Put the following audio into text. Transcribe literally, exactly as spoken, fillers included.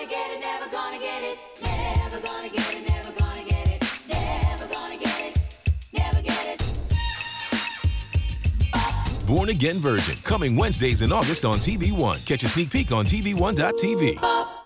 gonna get it, never gonna get it, never gonna get it, never gonna get it, never gonna get it, never get it. Born Again Virgin, coming Wednesdays in August on T V One. Catch a sneak peek on T V one dot T V.